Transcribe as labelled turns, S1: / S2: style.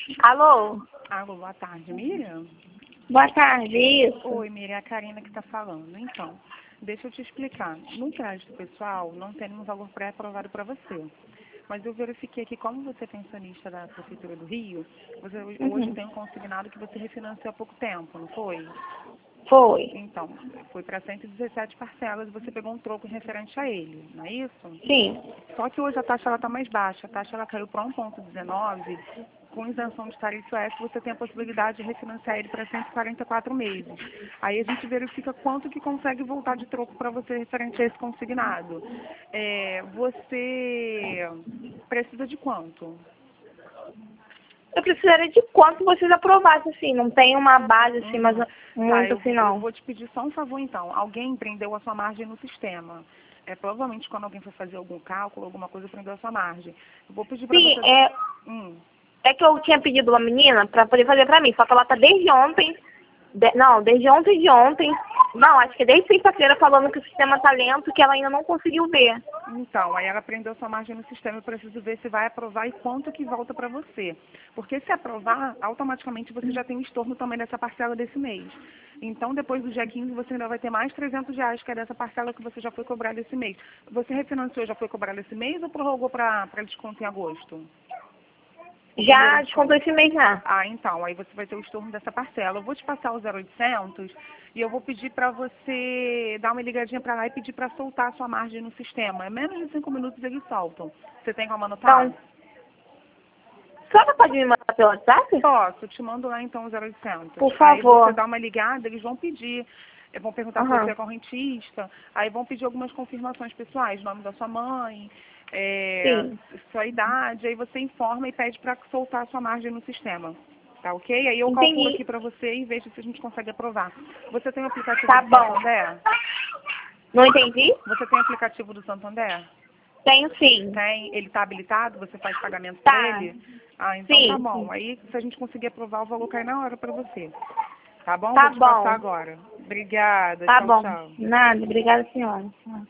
S1: Alô?
S2: Alô, boa tarde, Miriam?
S1: Boa tarde, isso.
S2: Oi, Miriam, é a Karina que está falando. Então, deixa eu te explicar. No crédito pessoal, não tem um valor pré-aprovado para você. Mas eu verifiquei que, como você é pensionista da Prefeitura do Rio, você hoje tem um consignado que você refinanciou há pouco tempo, não foi?
S1: Foi.
S2: Então, foi para 117 parcelas e você pegou um troco referente a ele, não é isso?
S1: Sim.
S2: Só que hoje a taxa está mais baixa. A taxa ela caiu para 1,19. Com isenção de tarifa F, você tem a possibilidade de refinanciar ele para 144 meses. Aí a gente verifica quanto que consegue voltar de troco para você referente a esse consignado. Você precisa de quanto?
S1: Eu precisaria de quanto vocês aprovassem, assim. Não tem uma base, assim, mas muito assim,
S2: Eu
S1: não.
S2: vou te pedir só um favor, então. Alguém prendeu a sua margem no sistema. Provavelmente, quando alguém for fazer algum cálculo, alguma coisa, prendeu a sua margem. Eu vou pedir para
S1: Sim,
S2: você...
S1: é que eu tinha pedido uma menina pra poder fazer pra mim, só que ela tá desde ontem, desde ontem de ontem, não, acho que desde sexta-feira falando que o sistema tá lento, que ela ainda não conseguiu ver.
S2: Então, aí ela prendeu sua margem no sistema. Eu preciso ver se vai aprovar e quanto que volta para você. Porque se aprovar, automaticamente você já tem o estorno também dessa parcela desse mês. Então, depois do dia 15, você ainda vai ter mais R$ 300, que é dessa parcela que você já foi cobrado esse mês. Você refinanciou, já foi cobrado esse mês ou prorrogou para desconto em agosto?
S1: Já descontou esse mês já.
S2: Então, aí você vai ter o estorno dessa parcela. Eu vou te passar o 0800 e eu vou pedir para você dar uma ligadinha para lá e pedir para soltar a sua margem no sistema. É menos de 5 minutos eles soltam. Você tem como anotar?
S1: Então, a senhora pode me mandar pelo WhatsApp?
S2: Posso, te mando lá então o 0800.
S1: Por
S2: Aí você
S1: favor.
S2: dá uma ligada, eles vão pedir. Vão perguntar se você é correntista, aí vão pedir algumas confirmações pessoais, nome da sua mãe,
S1: Sim.
S2: sua idade, aí você informa e pede para soltar a sua margem no sistema. Tá ok? Aí eu calculo
S1: Entendi.
S2: aqui para você e vejo se a gente consegue aprovar. Você tem o aplicativo
S1: Tá
S2: do
S1: bom.
S2: Santander?
S1: Não entendi?
S2: Você tem o aplicativo do Santander?
S1: Tenho sim.
S2: Tem? Ele está habilitado? Você faz pagamento por
S1: Tá.
S2: ele? Então tá
S1: Sim,
S2: bom.
S1: sim.
S2: Aí se a gente conseguir aprovar, o valor cai na hora para você. Tá bom?
S1: Tá
S2: Vou te passar
S1: bom.
S2: agora. Obrigada.
S1: Tá
S2: Tchau,
S1: bom.
S2: tchau.
S1: Nada. Obrigada, senhora.